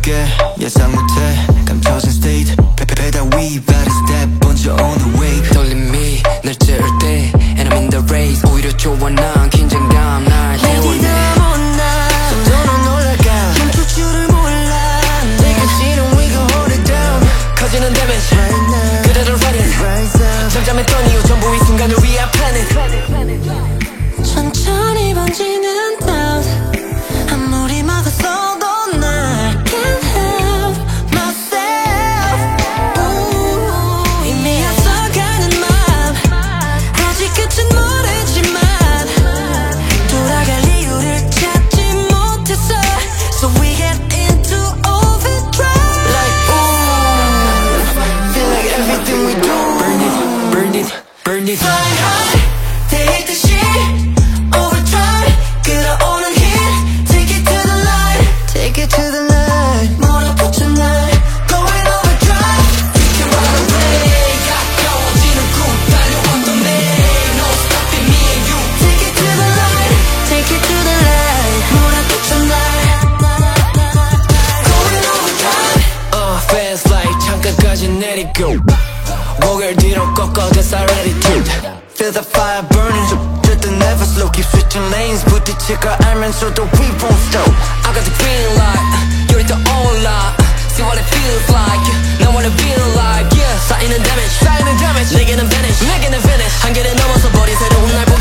게 예상 못해 감춰진 state 배달 위 발의 step 먼저 on the way 떨림이 날 찌를 때 And I'm in the race 오히려 좋아 난 긴장감 날 태우네 속도는 올라가 멈출 줄을 몰라 내가 지는 we gon' hold it down 커지는 damage right now 그대로 running rise up 잠잠했던 이유 전부 이 순간을 위해 planning 천천히 번지는 doubt 아무리 막았어도 날 can't help myself 이미 앞서가는 맘 아직 끝은 모르지만 돌아갈 이유를 찾지 못했어 So we get into overdrive Like ooh feel like everything we do Burn it, burn it, burn it Fly high 대듯이 overdrive 끌어오는 hit Take it to the line take it to the line 몰아붙여 날 going overdrive You can run away 가까워지는 꿈 달려왔던 내 No stopping me and you Take it to the line Take it to the line 몰아붙여 날 going overdrive Fast like 창가까지 내리고 고개를 뒤로 꺾어 that's our attitude feel the fire burning 절대 never slow keep switching lanes 부딪힐 걸 알면서도 we won't stop I got the green light you're the only light see what it feels like 난 what it feel like yeah 쌓이는 damage 내게는 vanish 한계를 넘어서 버린 새로운 날